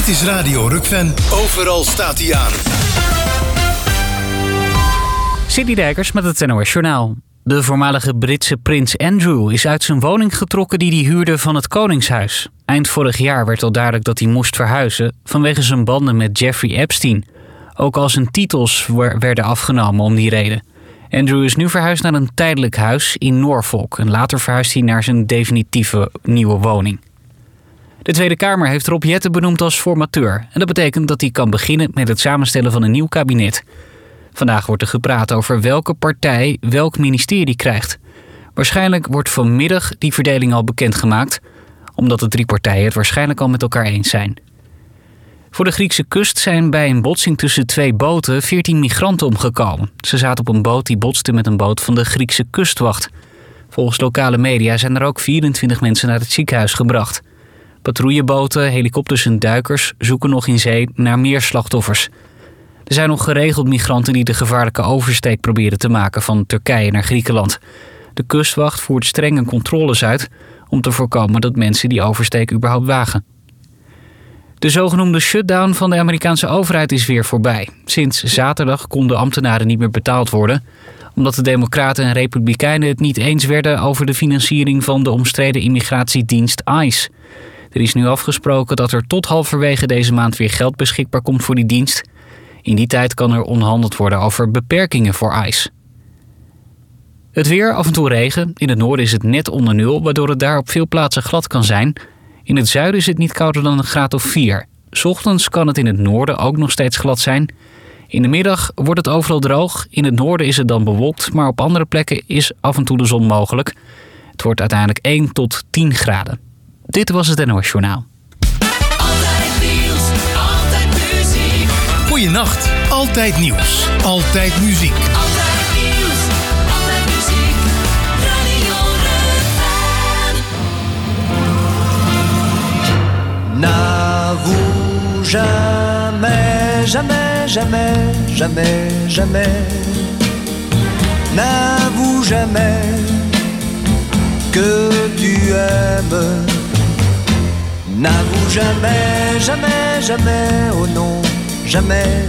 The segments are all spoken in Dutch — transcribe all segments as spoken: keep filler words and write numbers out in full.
Dit is Radio Rukven. Overal staat hij aan. Sidney Dijkers met het N O S Journaal. De voormalige Britse prins Andrew is uit zijn woning getrokken die hij huurde van het Koningshuis. Eind vorig jaar werd al duidelijk dat hij moest verhuizen vanwege zijn banden met Jeffrey Epstein. Ook al zijn titels werden afgenomen om die reden. Andrew is nu verhuisd naar een tijdelijk huis in Norfolk en later verhuist hij naar zijn definitieve nieuwe woning. De Tweede Kamer heeft Rob Jetten benoemd als formateur en dat betekent dat hij kan beginnen met het samenstellen van een nieuw kabinet. Vandaag wordt er gepraat over welke partij welk ministerie krijgt. Waarschijnlijk wordt vanmiddag die verdeling al bekendgemaakt, omdat de drie partijen het waarschijnlijk al met elkaar eens zijn. Voor de Griekse kust zijn bij een botsing tussen twee boten veertien migranten omgekomen. Ze zaten op een boot die botste met een boot van de Griekse kustwacht. Volgens lokale media zijn er ook vierentwintig mensen naar het ziekenhuis gebracht. Patrouilleboten, helikopters en duikers zoeken nog in zee naar meer slachtoffers. Er zijn nog geregeld migranten die de gevaarlijke oversteek proberen te maken van Turkije naar Griekenland. De kustwacht voert strenge controles uit om te voorkomen dat mensen die oversteek überhaupt wagen. De zogenoemde shutdown van de Amerikaanse overheid is weer voorbij. Sinds zaterdag konden ambtenaren niet meer betaald worden, omdat de Democraten en Republikeinen het niet eens werden over de financiering van de omstreden immigratiedienst ICE. Er is nu afgesproken dat er tot halverwege deze maand weer geld beschikbaar komt voor die dienst. In die tijd kan er onderhandeld worden over beperkingen voor ICE. Het weer, af en toe regen. In het noorden is het net onder nul, waardoor het daar op veel plaatsen glad kan zijn. In het zuiden is het niet kouder dan een graad of vier. 's Ochtends kan het in het noorden ook nog steeds glad zijn. In de middag wordt het overal droog. In het noorden is het dan bewolkt, maar op andere plekken is af en toe de zon mogelijk. Het wordt uiteindelijk één tot tien graden. Dit was het N O S Journaal. Altijd nieuws, altijd muziek. Goeienacht, altijd nieuws, altijd muziek. Altijd nieuws, altijd muziek. Radio Rukven. N'avoue jamais, jamais, jamais, jamais, jamais. N'avoue jamais que tu aimes. N'avoue jamais, jamais, jamais, oh non, jamais.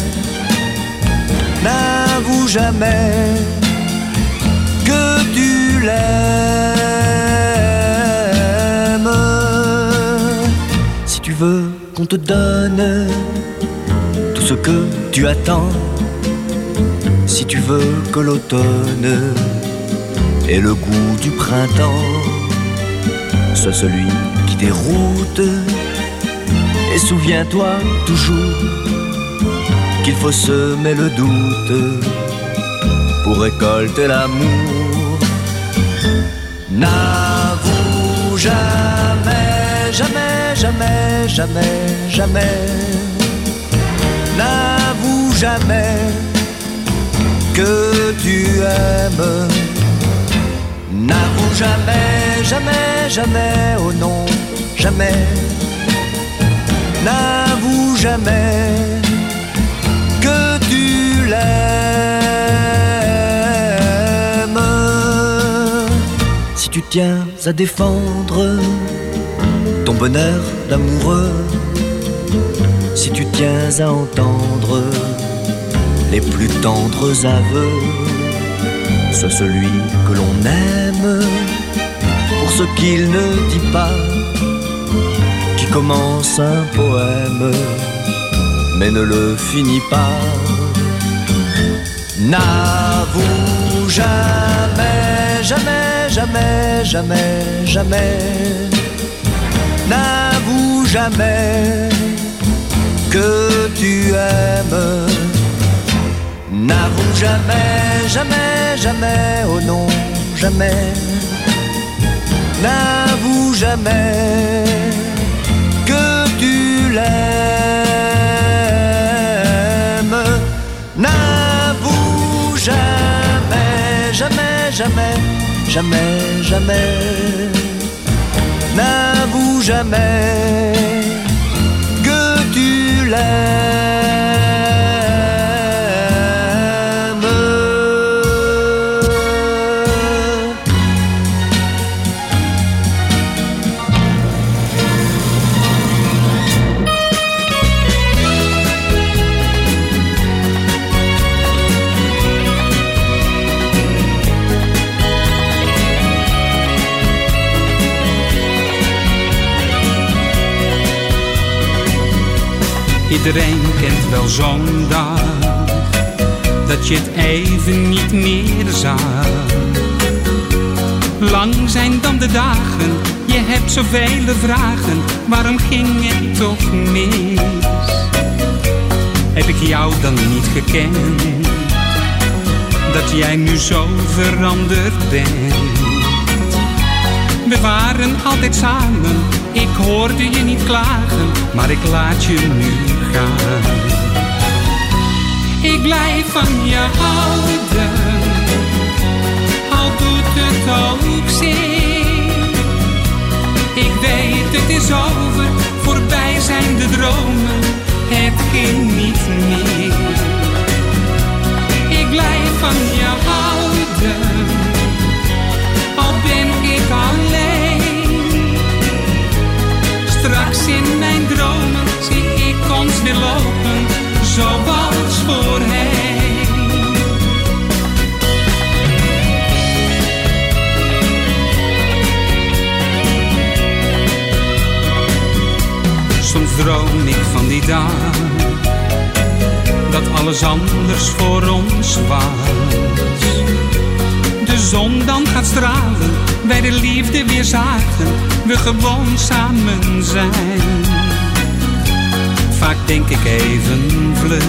N'avoue jamais que tu l'aimes. Si tu veux qu'on te donne tout ce que tu attends, si tu veux que l'automne ait le goût du printemps, sois celui qui déroute. Et souviens-toi toujours qu'il faut semer le doute pour récolter l'amour. N'avoue jamais, jamais, jamais, jamais, jamais. N'avoue jamais que tu aimes. N'avoue jamais, jamais, jamais, oh non, jamais. N'avoue jamais que tu l'aimes. Si tu tiens à défendre ton bonheur d'amoureux, si tu tiens à entendre les plus tendres aveux, sois celui que l'on aime pour ce qu'il ne dit pas, qui commence un poème mais ne le finit pas. N'avoue jamais, jamais, jamais, jamais, jamais. N'avoue jamais que tu aimes. N'avoue jamais, jamais, jamais, oh non, jamais. N'avoue jamais que tu l'aimes. N'avoue jamais, jamais, jamais, jamais, jamais. N'avoue jamais que tu l'aimes. Iedereen kent wel zo'n dag, dat je het even niet meer zag. Lang zijn dan de dagen, je hebt zoveel vragen. Waarom ging het toch mis? Heb ik jou dan niet gekend, dat jij nu zo veranderd bent? We waren altijd samen, ik hoorde je niet klagen, maar ik laat je nu gaan. Ik blijf van je houden, al doet het ook zeer. Ik weet het is over, voorbij zijn de dromen, het ging niet meer. Ik blijf van je houden, al ben ik alleen. Straks in mijn dromen zie ik ons weer lopen, zoals voorheen. Soms droom ik van die dag, dat alles anders voor ons was. De zon dan gaat stralen, wij de liefde weer zagen, we gewoon samen zijn. Vaak denk ik even vlug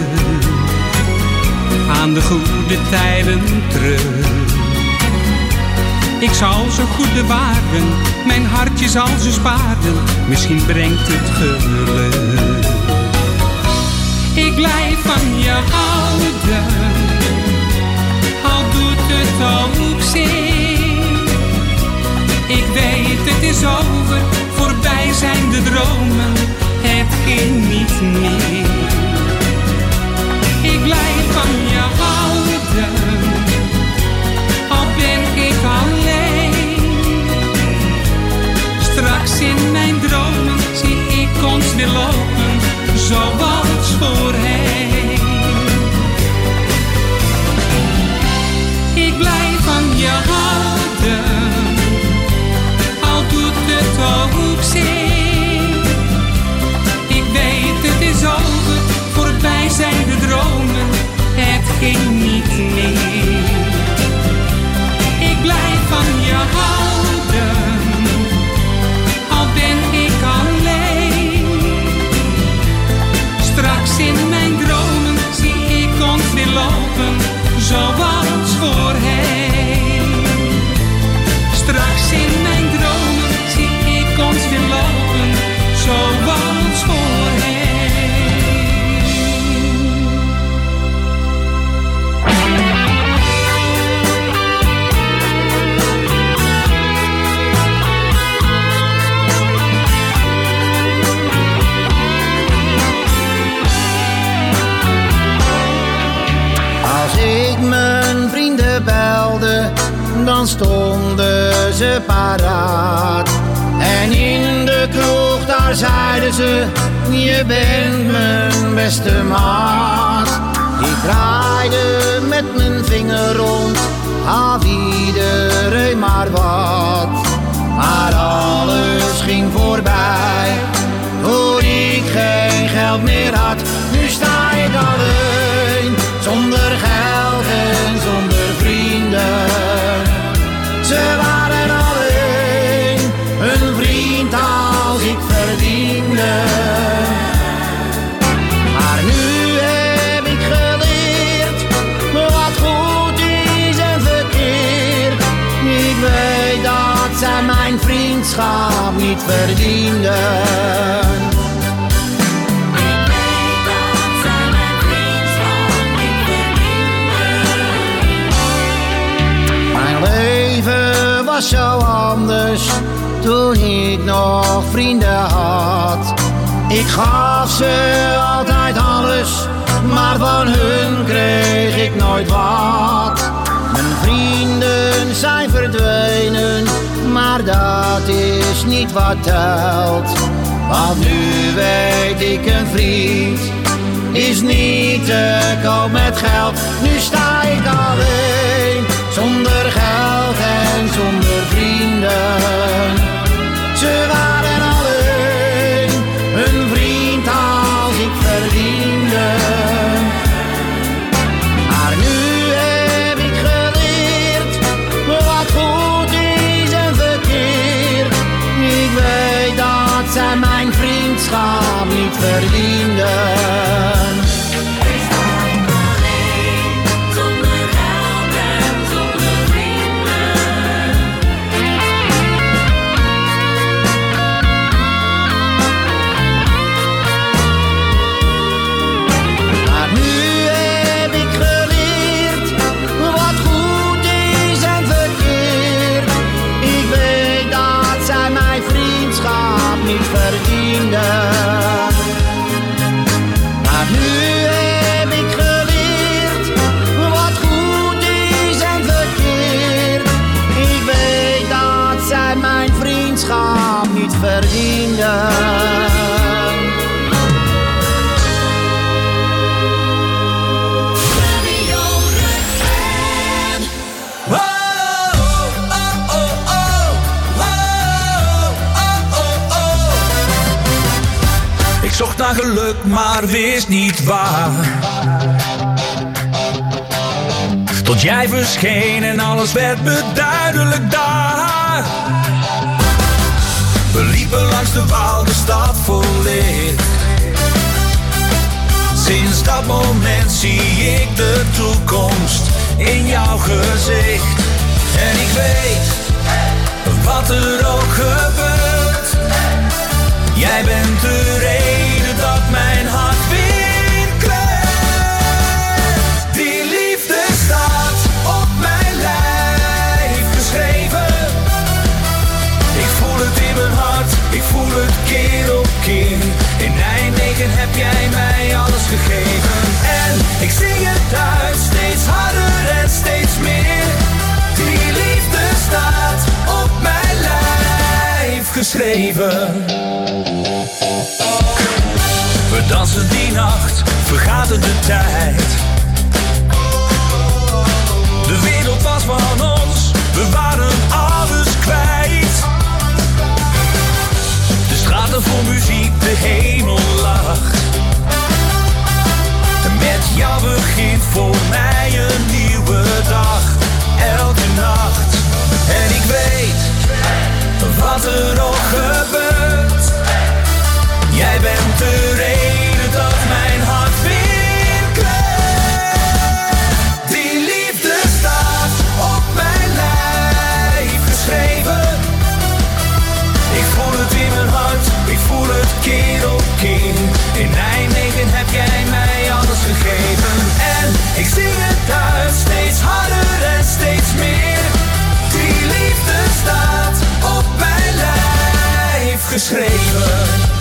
aan de goede tijden terug. Ik zal zo goed bewaren, mijn hartje zal ze sparen, misschien brengt het geluk. Ik blijf van je houden, al doet het ook zeer. Ik weet het is over, voorbij zijn de dromen, het ging niet meer. Ik blijf van je houden, al ben ik alleen. Straks in mijn dromen zie ik ons weer lopen, zoals voorheen. Ik blijf van je houden, al doet het ook zeer. Ik weet het is over, voorbij zijn de dromen, het ging niet meer. Ik blijf van je houden, al ben ik alleen. Straks in mijn dromen zie ik ons weer lopen, zoals voorheen. Straks in mijn dromen zie ik ons weer lopen, zoals voorheen. Als ik mijn vrienden belde, dan stonden ze paraat. En in de kroeg, daar zeiden ze, je bent mijn beste maat. Ik draaide met mijn vinger rond, gaf iedereen maar wat. Maar alles ging voorbij, toen ik geen geld meer had. Nu sta ik alleen, zonder geld en zonder vrienden. Ze waren alleen, een vriend als ik verdiende. Maar nu heb ik geleerd, wat goed is en verkeerd. Ik weet dat zij mijn vriendschap niet verdienden. Was zo anders toen ik nog vrienden had. Ik gaf ze altijd alles, maar van hun kreeg ik nooit wat. Mijn vrienden zijn verdwenen, maar dat is niet wat telt. Want nu weet ik, een vriend is niet te koop met geld. Nu sta ik alleen, zonder geld en zonder vrienden. Ze waren alleen, een vriend als ik verdiende. zij mijn vriendschap niet verdienden. Ik sta alleen, zonder geld en zonder vrienden. Maar nu heb ik geleerd wat goed is en verkeerd. Ik weet dat zij mijn vriendschap niet verdienden. Maar nu heb ik geleerd wat goed is en verkeerd. Ik weet dat zij mijn vriendschap niet verdienden. Radio Rutland. Ik zocht naar geluk, maar wist niet waar. Tot jij verscheen en alles werd me duidelijk daar. We liepen langs de Waal, de stad vol licht. Sinds dat moment zie ik de toekomst in jouw gezicht. En ik weet, wat er ook gebeurt, jij bent de reden dat mijn hart weer kleurt. Die liefde staat op mijn lijf geschreven. Ik voel het in mijn hart, ik voel het keer op keer. In Nijmegen heb jij mij alles gegeven. En ik zing het uit, steeds harder en steeds meer. Die liefde staat op mijn lijf geschreven. We dansen die nacht, vergaten de tijd. De wereld was van ons, we waren alles kwijt. De straten vol muziek, de hemel lacht. Met jou begint voor mij een nieuwe dag, elke nacht. En ik weet, wat er ook gebeurt, jij bent de reden dat mijn hart weer kleurt. Die liefde staat op mijn lijf geschreven. Ik voel het in mijn hart, ik voel het keer op keer. In Nijmegen heb jij mij alles gegeven. En ik zing het uit, steeds harder en steeds meer. Die liefde staat op mijn lijf geschreven.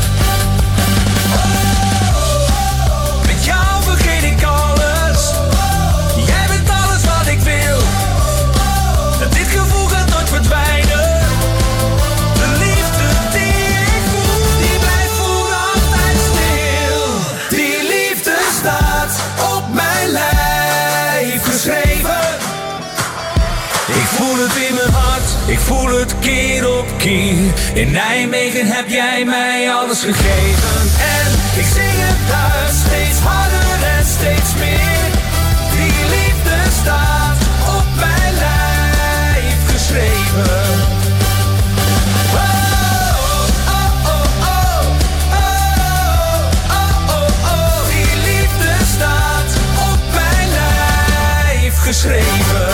Met jou begin ik alles. Jij bent alles wat ik wil. Dit gevoel gaat nooit verdwijnen. De liefde die ik voel, die blijft voor altijd stil. Die liefde staat op mijn lijf geschreven. Ik voel het in mijn hart, ik voel het keer op keer. In Nijmegen heb jij mij alles gegeven. En ik zing het uit, steeds harder en steeds meer. Die liefde staat op mijn lijf geschreven. Oh, oh, oh, oh, oh, oh, oh, oh. Die liefde staat op mijn lijf geschreven.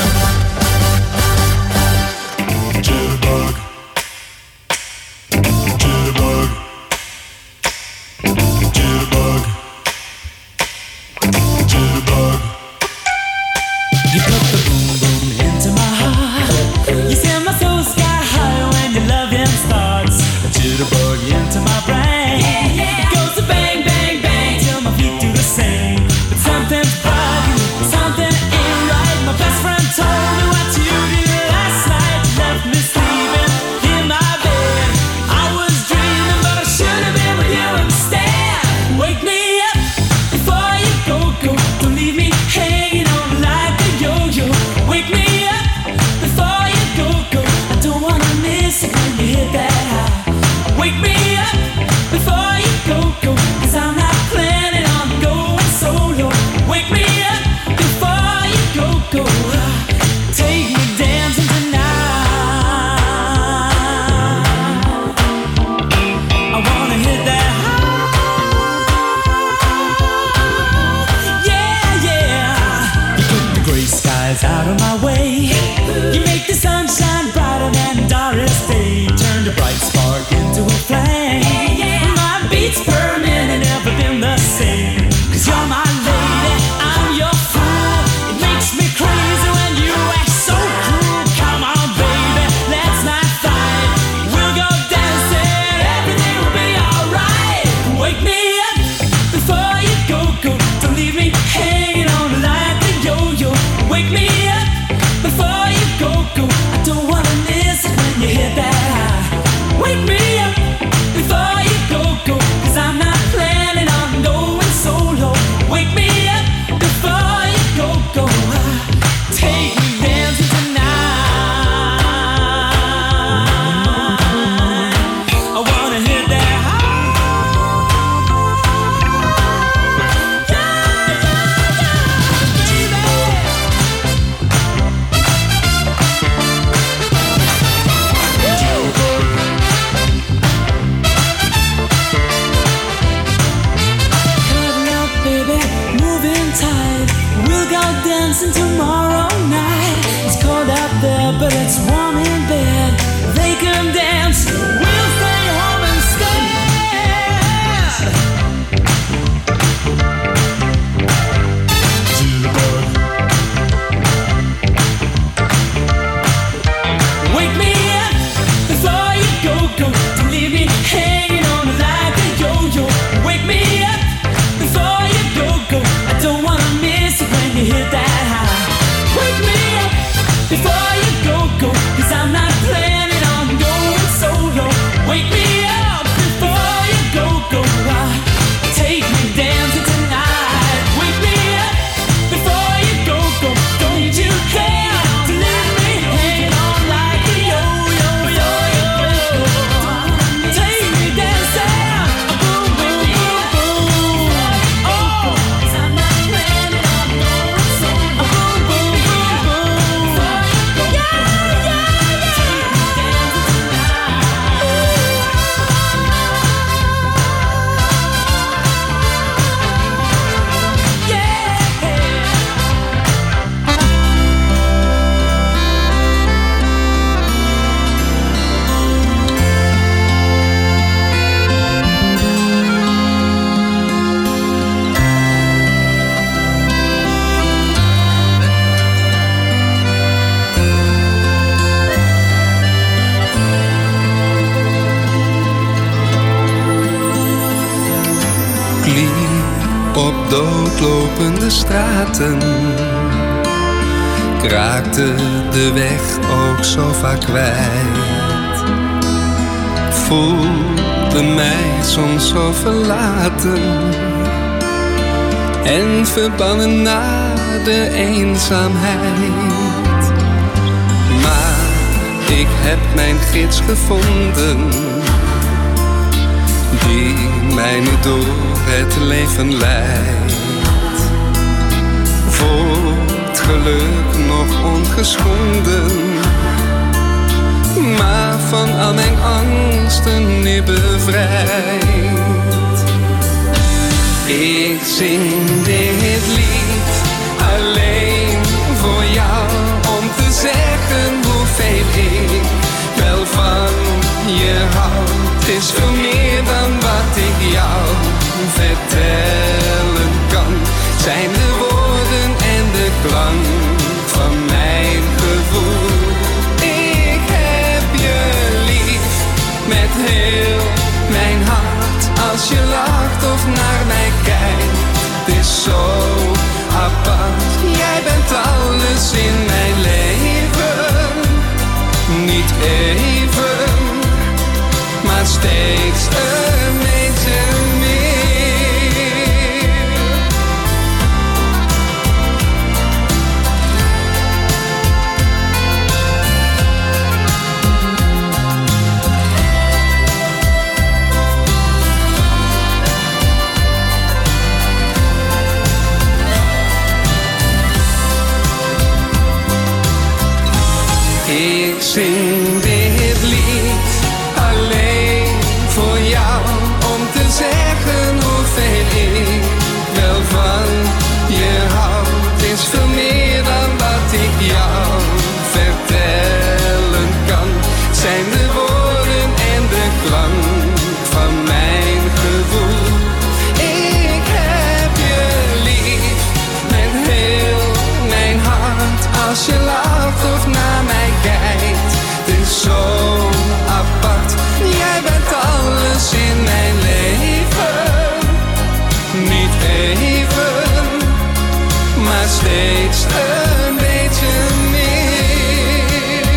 Jitterbug. Jitterbug. Jitterbug. Jitterbug. Die dance and tomorrow night. It's cold out there, but it's warm in bed. They can dance, we'll stay home instead. Wake me up before you go, go. Don't leave me hanging on like a yo-yo. Wake me up before you go, go. I don't wanna miss it when you hit that high. Wake me up before you go, go. Cause I'm not planning on going solo. Wake me up before you go, go. Ah, take me dancing tonight. Wake me up before you go, go. Don't you care to leave me hanging on like a yo-yo, yo-yo. Take me dancing, boom, boom, boom, boom. Oh, 'cause I'm not planning on going solo. Boom, boom, boom, boom. Yeah, yeah, yeah. Take me dancing tonight. Yeah. Ik liep op doodlopende straten. Ik raakte de weg ook zo vaak kwijt. Voelde mij soms zo verlaten en verbannen naar de eenzaamheid. Maar ik heb mijn gids gevonden, die mij nu door het leven leidt. Voelt geluk nog ongeschonden, maar van al mijn angsten nu bevrijd. Ik zing dit lied alleen voor jou, om te zeggen hoeveel ik wel van je hou. Het is veel meer dan wat ik jou vertellen kan. Zijn de woorden en de klank van mijn gevoel. Ik heb je lief met heel mijn hart. Als je lacht of naar mij kijkt, het is zo apart. Jij bent alles in mijn leven. Niet even, maar steeds een beetje meer. Ik zing dit lied alleen voor jou, om te zeggen hoeveel ik wel van je hou. Het is veel meer dan wat ik jou vertellen kan. Het zijn de woorden en de klank van mijn gevoel. Ik heb je lief met heel mijn hart. Als je lacht of naar mij kijkt, het is zo apart. Jij bent alles in mijn leven. Niet even, maar steeds een beetje meer.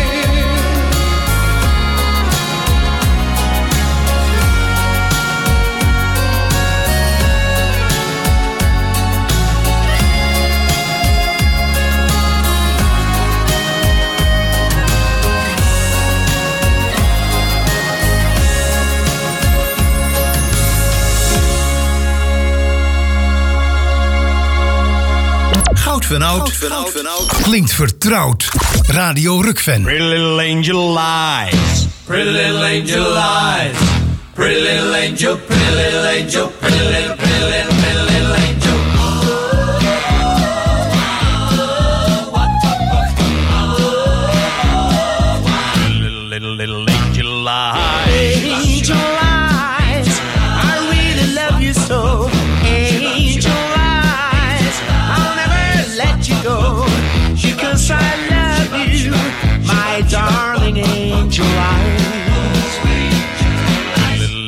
Goud van oud. Klinkt vertrouwd. Radio Rukven. Pretty little angel lies. Pretty little angel lies. Pretty little angel, pretty little angel, pretty little, pretty little, pretty little angel.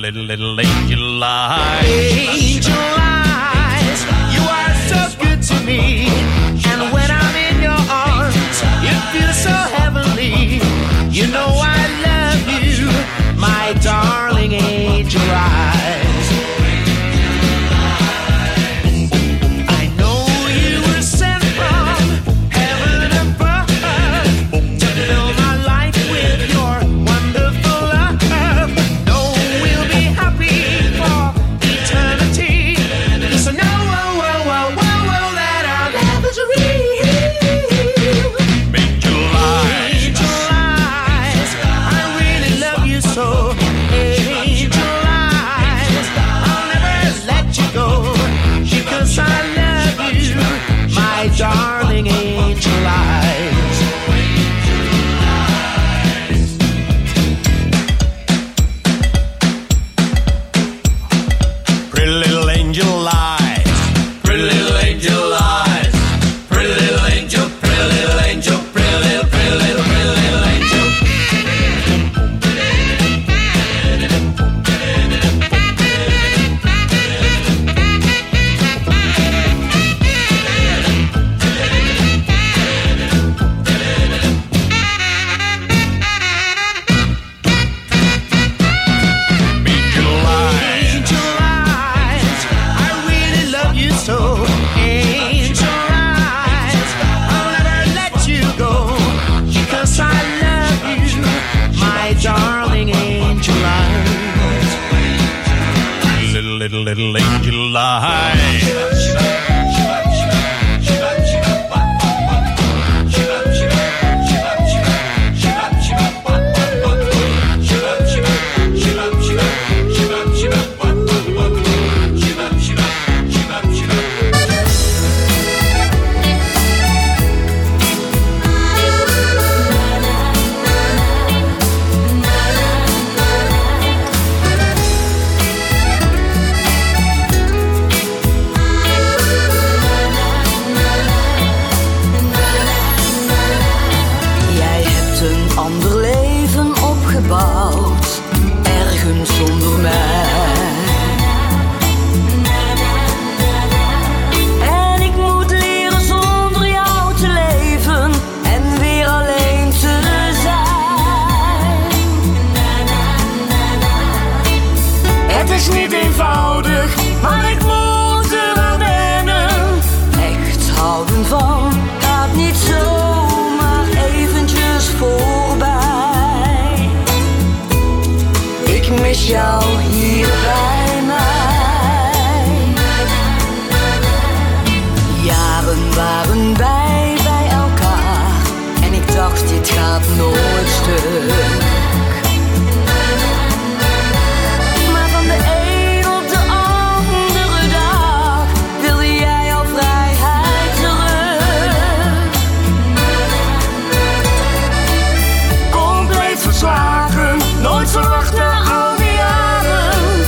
little, little angel eyes. Angel eyes, you are so good to me. And when I'm in your arms, it feels so heavenly. You know I love you, my darling angel eyes. I know you were sent from heaven above to fill my life with your wonderful love. No, we'll be happy for eternity. So know, whoa, whoa, whoa, whoa, whoa, that our love is real. Angel eyes. Angel eyes, I really love you so. Angel eyes, I'll never let you go, because I love you, my darling angel eyes. Pretty little angel eyes. Pretty little angel eyes. Pretty little angel, pretty little angel, pretty little, pretty little, pretty little angel. Angel eyes. Angel eyes, I really love you so. Angel eyes, I'll never let you go, because I love you, my darling angel eyes. Little, little, little angel eyes. Jij hebt een ander leven opgebouwd, ergens zonder mij. En ik moet leren zonder jou te leven en weer alleen te zijn. Het is niet eenvoudig, maar ik moet eraan wennen. Echt houden van gaat niet zomaar eventjes voorbij. Ik mis jou hier bij mij. Jaren waren wij bij elkaar en ik dacht dit gaat nooit stuk. Maar van de een op de andere dag wilde jij jouw vrijheid terug. Compleet verslagen, nooit verwacht na al die jaren.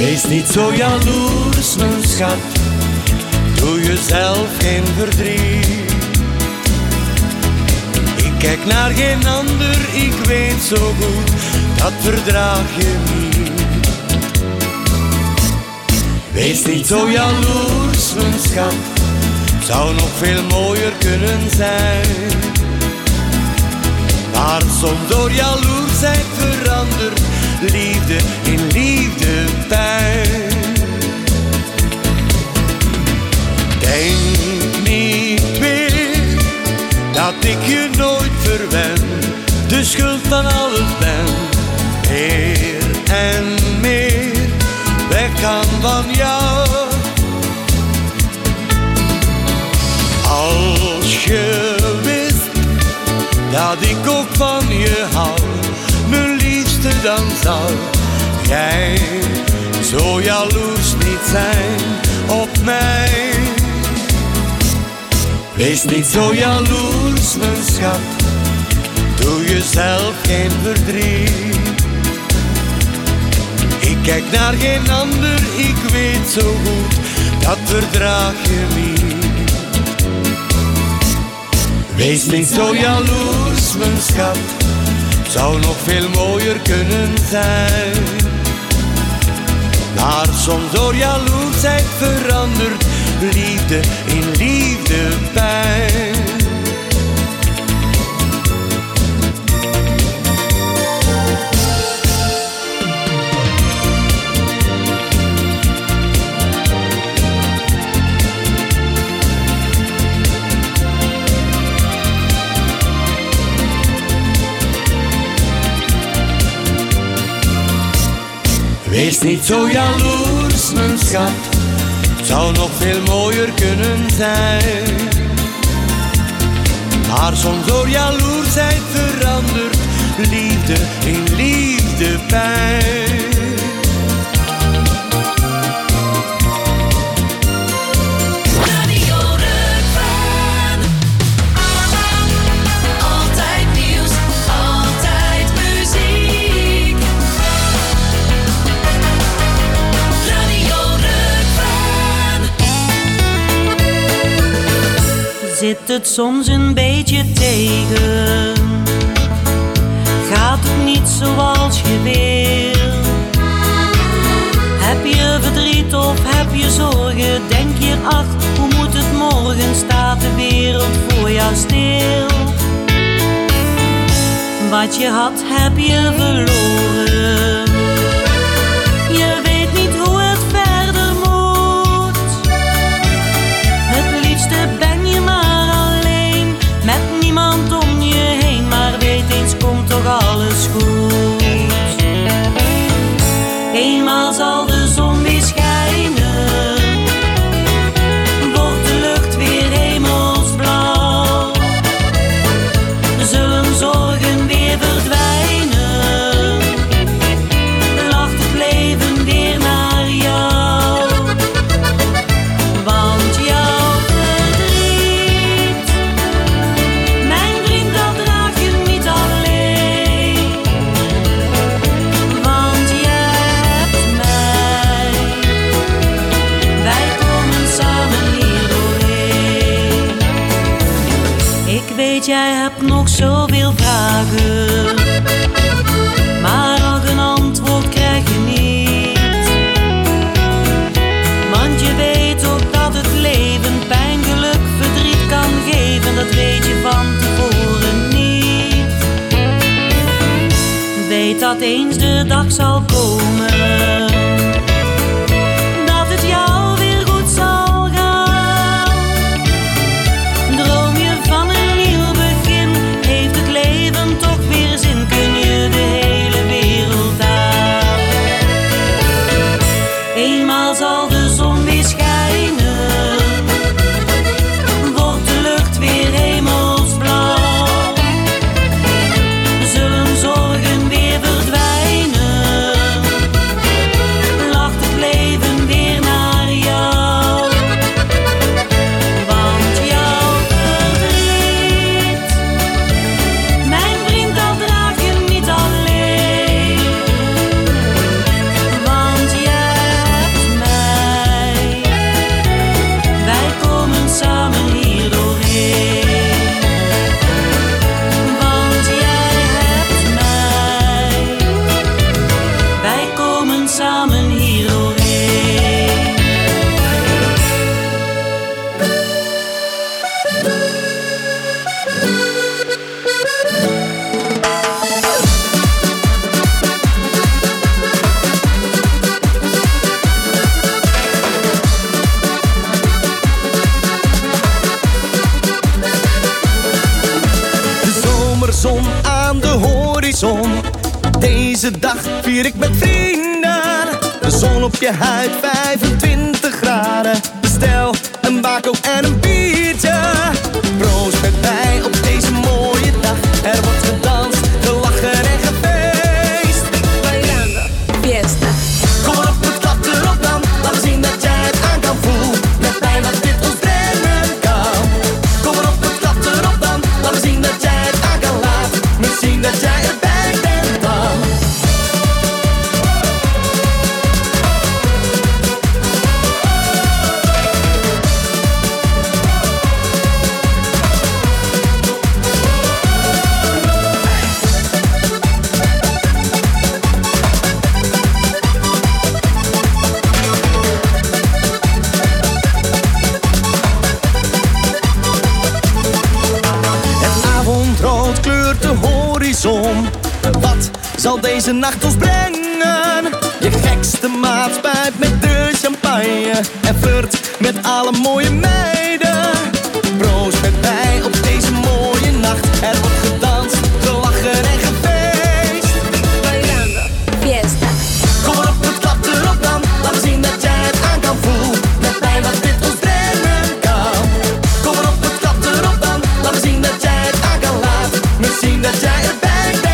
Wees niet zo jaloers, mijn schat. Doe jezelf geen verdriet. Ik kijk naar geen ander, ik weet zo goed, dat verdraag je niet. Wees niet zo jaloers, mijn schat. Zou nog veel mooier kunnen zijn. Maar soms door jaloersheid verandert liefde in liefde pijn. Denk niet meer dat ik je nooit verwen, de schuld van alles ben. Meer en meer weg kan van jou. Als je wist dat ik ook van je hou, mijn liefste, dan zou jij zo jaloers niet zijn op mij. Wees niet zo jaloers, mijn schat. Doe jezelf geen verdriet. Ik kijk naar geen ander, ik weet zo goed, dat verdraag je niet. Wees niet zo jaloers, mijn schat. Zou nog veel mooier kunnen zijn. Maar soms door jaloersheid verandert liefde in liefde pijn. Wees niet zo jaloers, mijn schat. Zou nog veel mooier kunnen zijn. Maar soms door jaloersheid verandert liefde in liefde pijn. Zit het soms een beetje tegen? Gaat het niet zoals je wil? Heb je verdriet of heb je zorgen? Denk je, ach, hoe moet het morgen? Staat de wereld voor jou stil? Wat je had, heb je verloren. Je weet niet hoe het verder moet. Het liefste ben je maar met niemand om je heen, maar weet eens, komt toch alles goed. Eenmaal zal de zon weer schijnen, wordt de lucht weer hemelsblauw. Zullen zorgen weer verdwijnen, lacht het leven weer naar jou. Want jouw jij hebt nog zoveel vragen, maar ook een antwoord krijg je niet. Want je weet ook dat het leven pijn, geluk, verdriet kan geven. Dat weet je van tevoren niet. Weet dat eens de dag zal komen, dat het jou weer goed zal gaan. Droom je van een heeft het leven toch weer zin, kun je de hele wereld aan. Eenmaal zal de zon weer schijnen, wordt de lucht weer hemelsblauw. Zullen zorgen weer verdwijnen, Deze dag vier ik met vrienden. De zon op je huid, vijfentwintig graden. Bestel een bako en een biertje. Proost met mij op deze mooie dag. Er wordt gedanst, gelachen en gefeest. Bailando, fiesta. Kom maar op, het klap erop dan. Laat me zien dat jij het aan kan voelen. Met mij wat dit ons brengen kan. Kom maar op, het klap erop dan. Laat me zien dat jij het aan kan laten. Misschien dat jij erbij bent dan. Wat zal deze nacht ons brengen? Je gekste maat spuit met de champagne en flirt met alle mooie meiden. Proost met mij op deze mooie nacht. Er wordt gedanst, gelachen en gefeest. Bailando, fiesta. Kom maar op, het klap erop dan. Laat me zien dat jij het aan kan voelen. Met mij wat dit ons brengen kan. Kom maar op, het klap erop dan. Laat me zien dat jij het aan kan laten. Misschien dat jij erbij.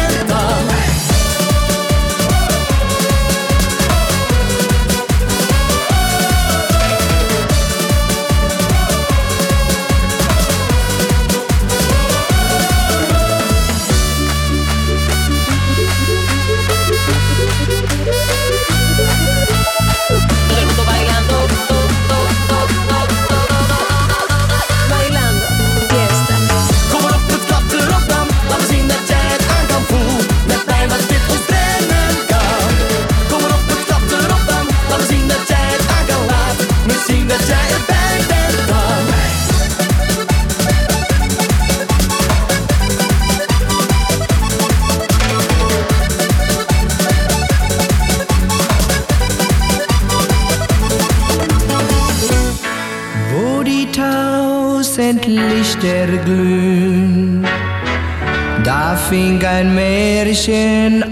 Lichter glühen, da fing ein Märchen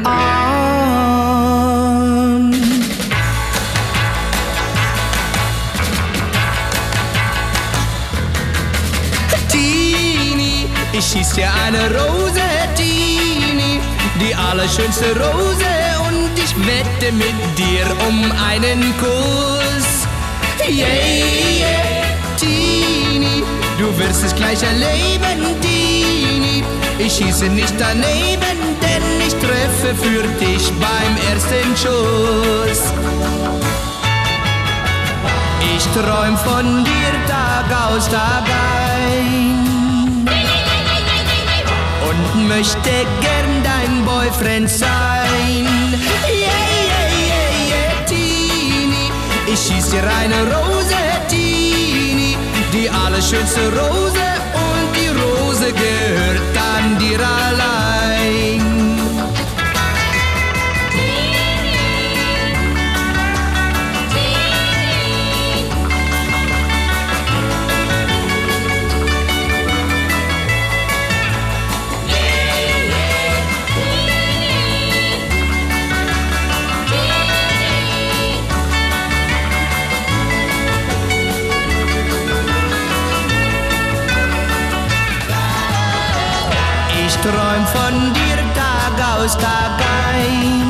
an. Tini, ich schieß dir eine Rose, Tini, die allerschönste Rose, und ich wette mit dir um einen Kuss. Yeah, yeah, Tini. Du wirst es gleich erleben, Tini. Ich schieße nicht daneben, denn ich treffe für dich beim ersten Schuss. Ich träum von dir Tag aus, Tag ein und möchte gern dein Boyfriend sein. Yeah, yeah, yeah, yeah, Tini. Ich schieß dir eine Rose, Tini, die allerschönste Rose, und die Rose gehört an dir allein. Träum von dir Tag aus, Tag ein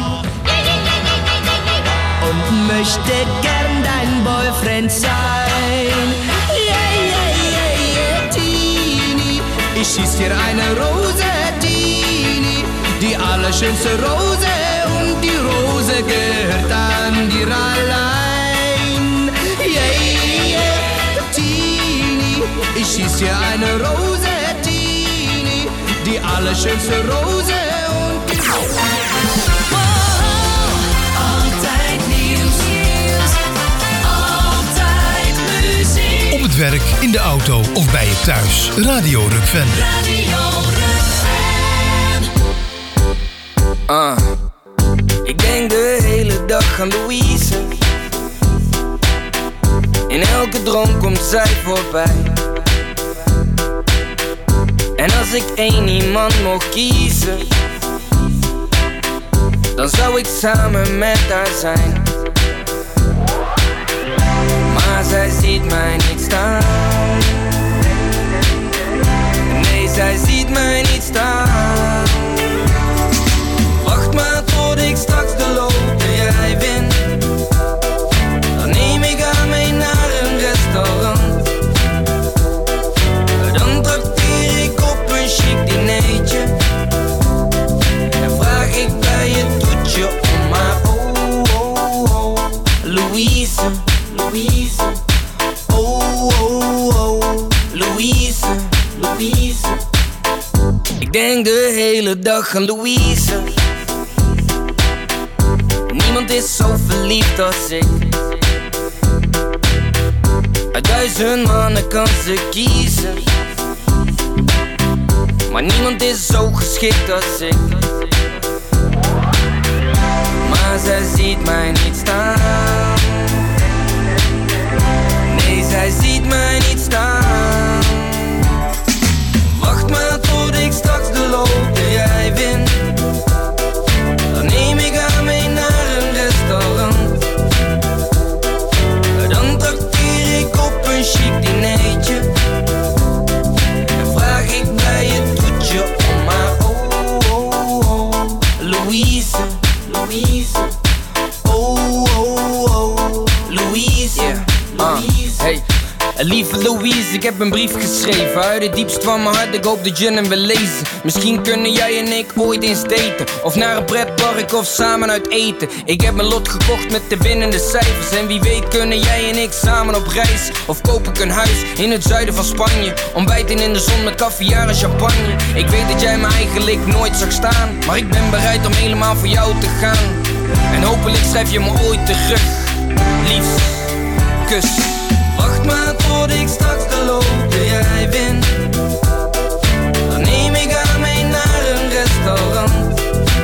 und möchte gern dein Boyfriend sein. Yeah, yeah, yeah, yeah, Tini. Ich schieß dir eine Rose, Tini, die allerschönste Rose, und die Rose gehört an dir allein. Yeah, yeah, Tini. Ich schieß dir eine Rose, die allerschönste Rose, und die Rose. Altijd nieuws, altijd muziek. Op het werk, in de auto of bij je thuis. Radio Rukven. Radio Rukven. Uh, ik denk de hele dag aan Louise. In elke droom komt zij voorbij. En als ik één iemand mocht kiezen, dan zou ik samen met haar zijn. Maar zij ziet mij niet staan. Nee, zij ziet mij niet staan. Wacht maar tot ik straks de loterij win. Dan neem ik haar mee naar een restaurant. Dan trakteer ik op een chic dinertje. En vraag ik bij het toetje om haar. Oh, oh, oh, Louise, Louise. Oh, oh, oh, Louise, Louise. Ik denk de hele dag aan Louise. Niemand is zo verliefd als ik. Uit duizend mannen kan ze kiezen. Maar niemand is zo geschikt als ik. Maar zij ziet mij niet staan. Nee, zij ziet mij niet staan. Wacht maar tot ik straks de loterij win. Dan neem ik haar mee naar een restaurant. Dan trakteer ik op een chic dinertje. En vraag ik bij het toetje om haar. Oh, oh, oh, Louise, Louise. Oh, oh, oh, Louise, yeah. Louise. Uh, hey. Lieve Louise, ik heb een brief geschreven uit het diepst van mijn hart, ik hoop dat je hem wil lezen. Misschien kunnen jij en ik ooit eens daten, of naar een pretpark of samen uit eten. Ik heb mijn lot gekocht met de winnende cijfers. En wie weet kunnen jij en ik samen op reis. Of koop ik een huis in het zuiden van Spanje. Ontbijten in de zon met caviar en champagne. Ik weet dat jij me eigenlijk nooit zag staan, maar ik ben bereid om helemaal voor jou te gaan. En hopelijk schrijf je me ooit terug. Liefst, kus. Wacht maar tot ik straks de loterij win. Dan neem ik haar mee naar een restaurant.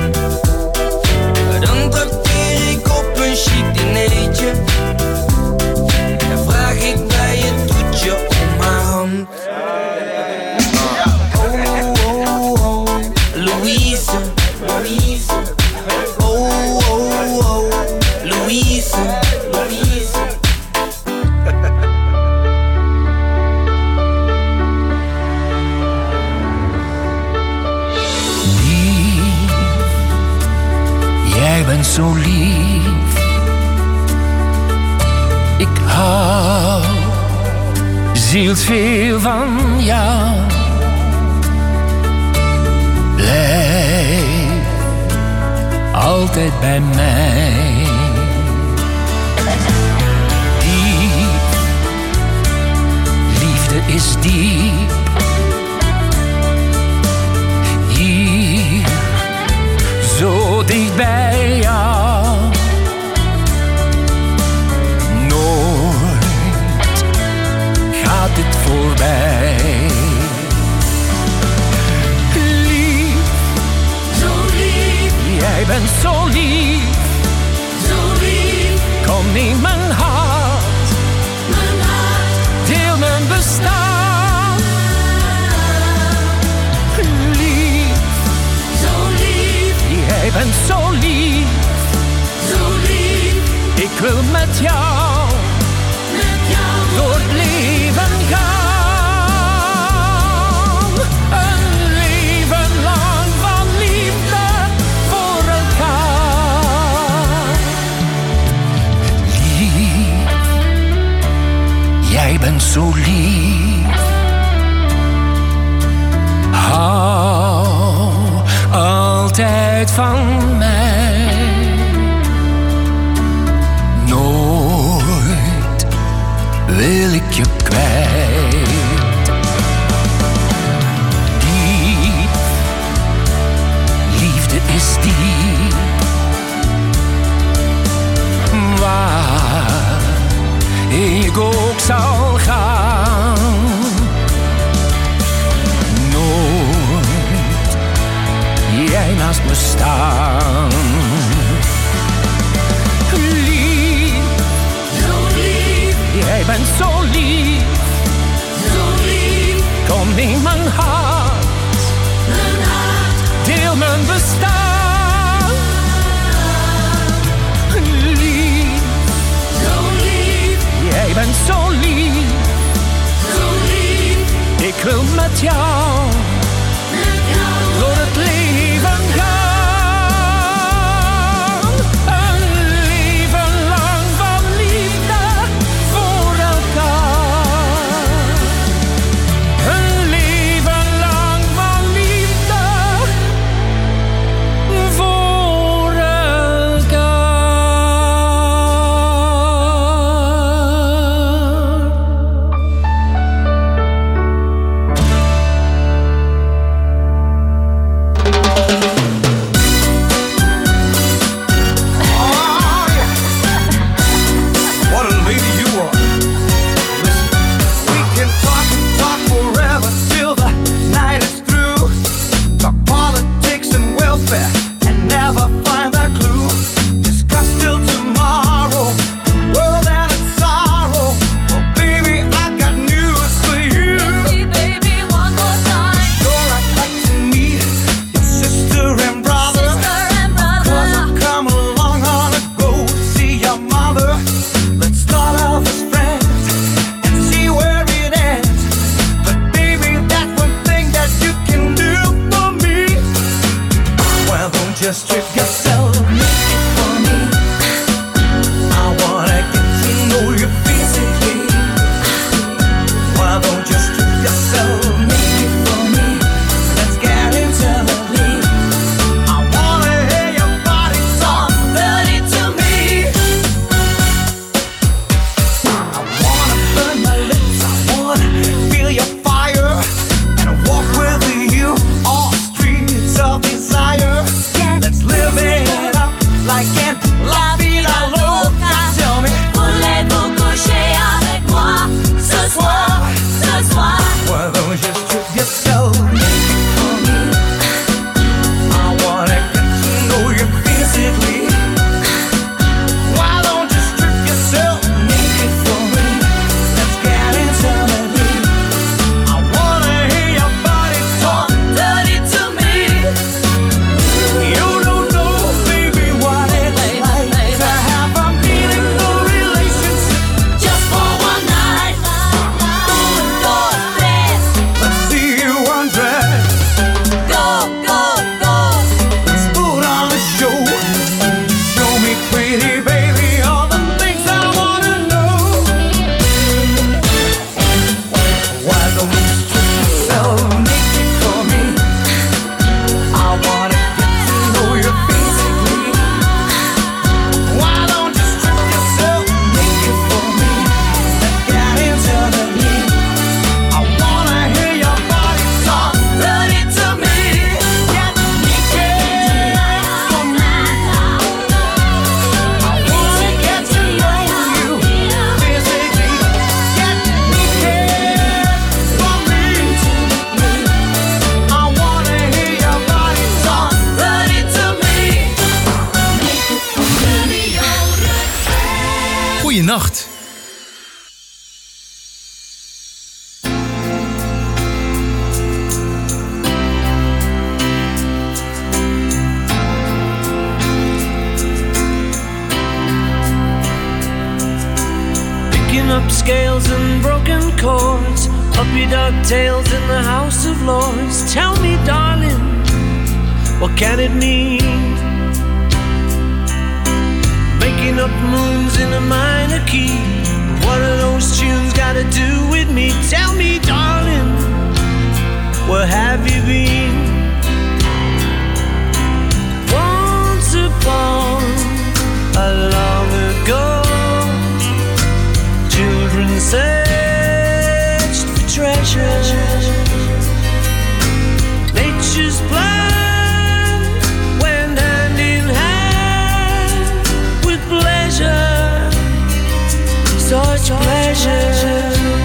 Dan trakteer ik op een chic dinertje. En vraag ik bij het toetje om haar hand. Oh, oh, oh, Louise, Louise. Oh, oh, oh, Louise, Louise. Jij bent zo lief. Ik hou zielsveel van jou. Blijf altijd bij mij. Diep, liefde is diep. Hier, zo dicht bij jou. Nooit gaat dit voorbij. Lief, zo lief. Jij bent zo lief. Zo lief. Kom in mijn hart. Mijn hart. Deel mijn bestaan. Lief, zo lief. Jij bent zo lief. Zo lief. Ik wil met jou, met jou door het leven gaan. Een leven lang van liefde voor elkaar. Lief, jij bent zo lief. Hou altijd van mij. Nooit wil ik je kwijt. Diep, liefde is diep. Waar ik ook zal gaan. Nooit jij naast me staan. Lief, zo lief. Jij bent zo lief. Zo Nacht. Picking up scales and broken chords, puppy dog tails in the House of Lords. Tell me, darling, what can it mean? Making up moons in a minor key. What are those tunes got to do with me? Tell me, darling, where have you been? Once upon a long ago, children searched for treasure. Nature's plan went hand in hand with pleasure, such pleasure.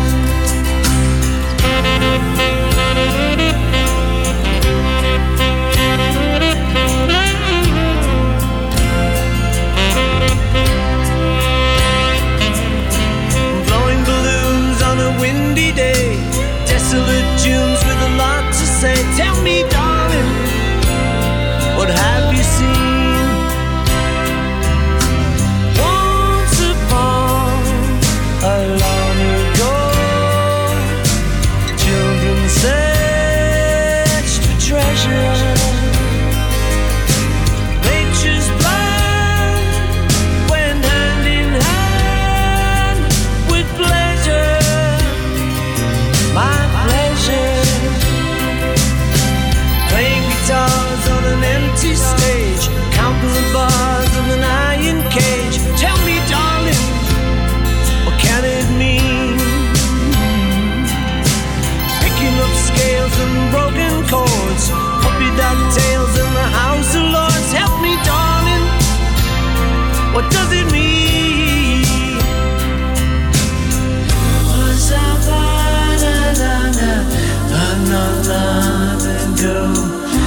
Blowing balloons on a windy day, desolate dunes with a lot to say. Tell me, darling, what have you seen? Once upon a long ago, children searched for treasure. Nature's plan went hand in hand with pleasure, my pleasure. Playing guitars on an empty stage, counting the bars of an iron cage. Tell me, darling, what can it mean? Picking up scales and broken chords, puppy dog tails in the House of Lords. Help me, darling, what does it mean? Was I not long ago?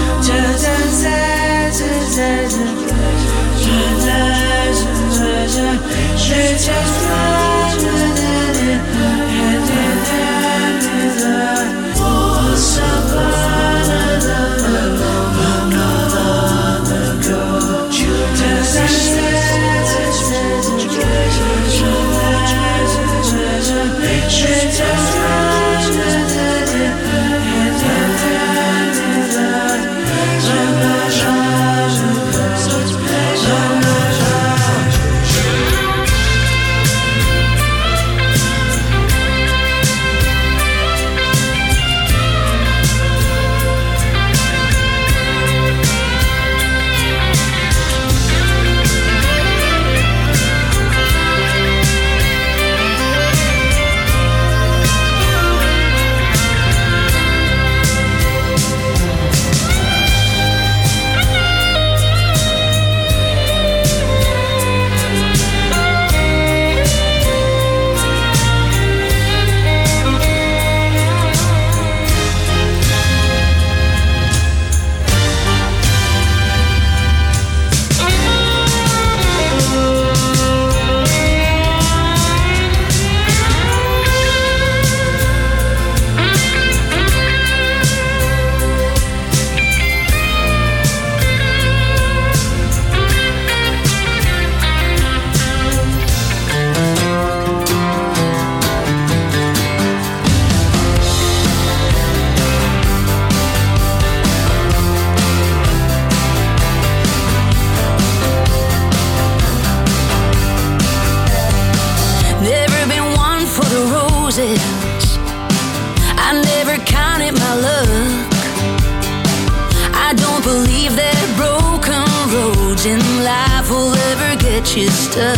You stuck.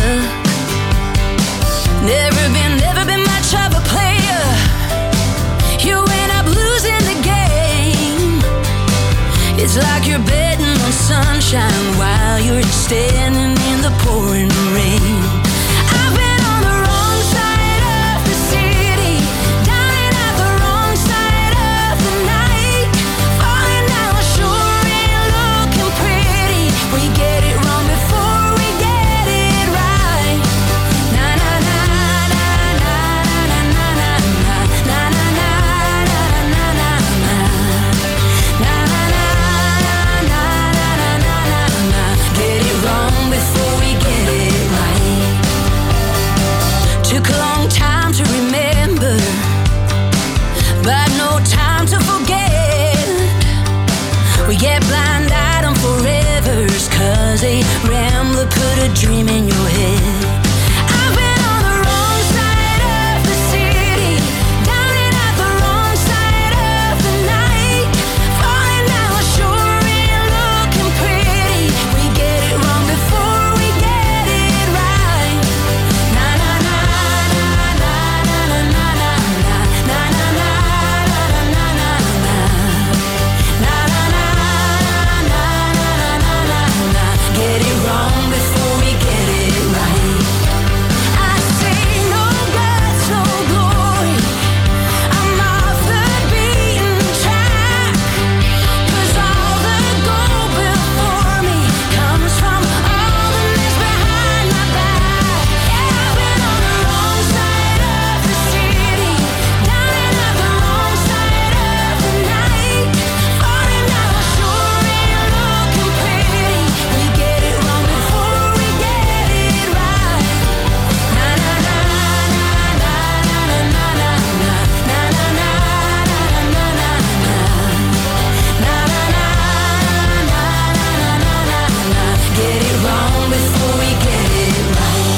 Never been, never been much of a player. You end up losing the game. It's like you're betting on sunshine while you're standing in the pouring rain. I've been on the wrong side of the city, dying at the wrong side of the night, falling down sure ain't looking pretty. We get it wrong before we get it right. Na na na a dream in your head. I've been on the wrong side of the city, down at the wrong side of the night, falling down the shore and looking pretty. We get it wrong before we get it right. Na na na na na na na na na na na na na na na na na. Get it wrong before we get it right. I say no guts, no glory. I'm off the beaten track, 'cause all the gold before me comes from all the mess behind my back. Yeah, I've been on the wrong side of the city, down at the wrong side of the night, falling down the shore and looking pretty. We get it wrong before we get it right. Na na na na na na na na na na na na na na na na. Get it wrong before we get it right.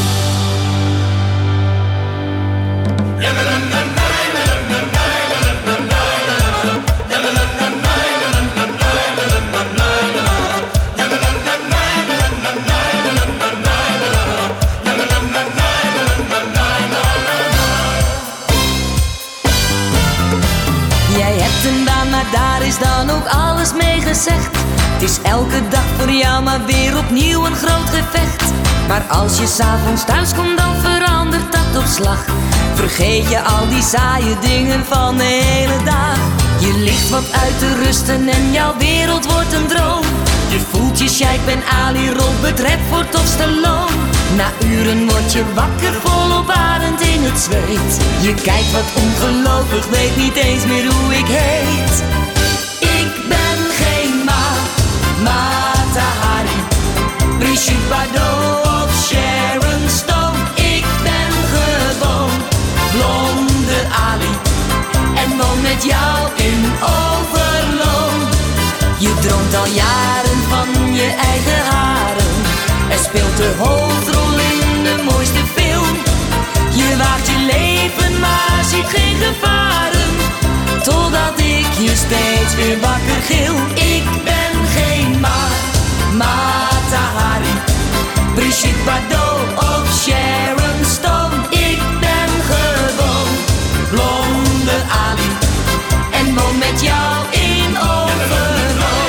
Jij hebt een baan, maar daar is dan ook alles mee gezegd. Het is elke dag voor jou maar weer opnieuw een groot gevecht. Maar als je s'avonds thuis komt, dan verandert dat op slag. Vergeet je al die saaie dingen van de hele dag. Je ligt wat uit te rusten en jouw wereld wordt een droom. Je voelt je Sheikh Ben Ali, Robert Redford of Stallone. Na uren word je wakker, volop adend in het zweet. Je kijkt wat ongelovig, weet niet eens meer hoe ik heet. Ik ben geen Ma, Mata Hari, Brigitte Bardot of Sharon Stone. Ik ben gewoon blonde Ali en woon met jou in Overloon. Je droomt al jaren van je eigen haren en speelt de hoofdrol in de mooiste film. Je waagt je leven, maar ziet geen gevaren, totdat ik je steeds weer wakker gil. Ik ben geen Ma, Mata Hari, Brigitte Bardot of Sharon Stone. Ik ben gewoon blonde Ali en woon met jou in Overloon.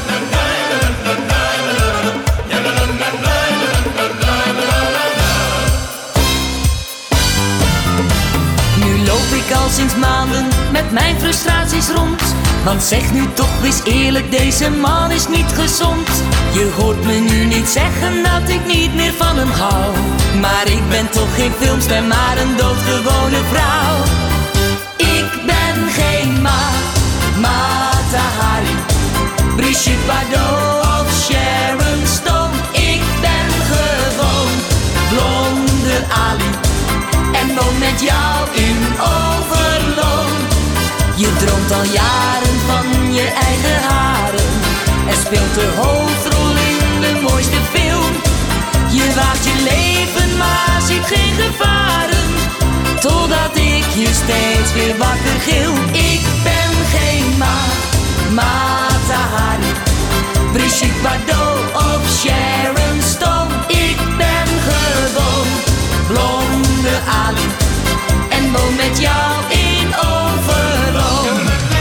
Nu loop ik al sinds maanden met mijn frustraties rond. Want zeg nu toch eens eerlijk, deze man is niet gezond. Je hoort me nu niet zeggen dat ik niet meer van hem hou. Maar ik ben toch geen filmster, maar een doodgewone vrouw. Ik ben geen Ma, Mata Hari, Brigitte Bardot of Sharon Stone. Ik ben gewoon blonde Ali en woon met jou in Overloon. Je droomt al jaren van je eigen haren en speelt de hoofdrol in de mooiste film. Je waagt je leven, maar ziet geen gevaren, totdat ik je steeds weer wakker gil. Ik ben geen Ma, Mata Hari, Brigitte Bardot of Sharon Stone. Ik ben gewoon blonde Ali en woon met jou in Overloon.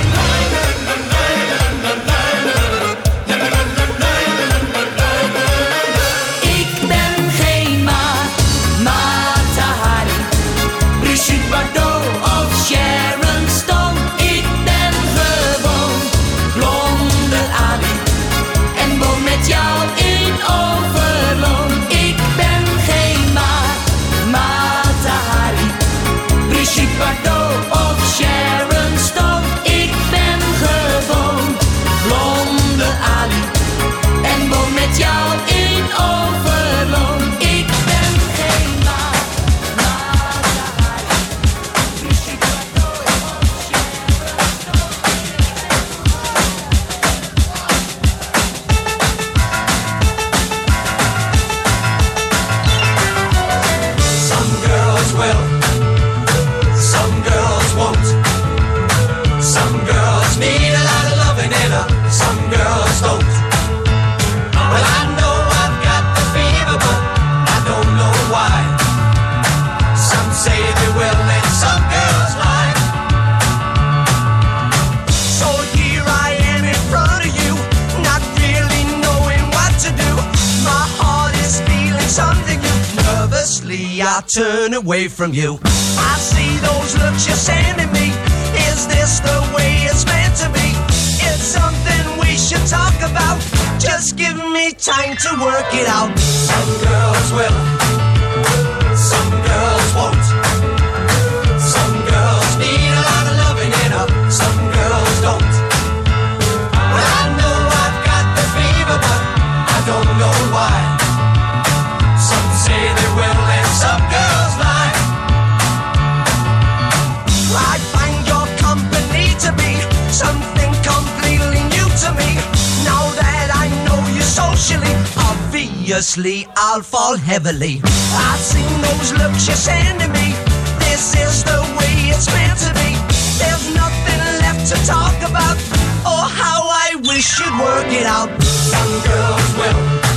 Ik ben geen Ma, Mata Hari, Brigitte Bardot of Sharon Stone. Ik ben gewoon blonde Ali en woon met jou Obviously I turn away from you. I see those looks you're sending me. Is this the way it's meant to be? It's something we should talk about. Just give me time to work it out. Some girls will, some girls won't. Some girls need a lot of loving in her, some girls don't. Well, I know I've got the fever, but I don't know why. Some say they will and some girls lie. I find your company to be something completely new to me. Now that I know you socially, obviously I'll fall heavily. I've seen those looks you're sending me. This is the way it's meant to be. There's nothing left to talk about. Oh, how I wish you'd work it out. Some girls will,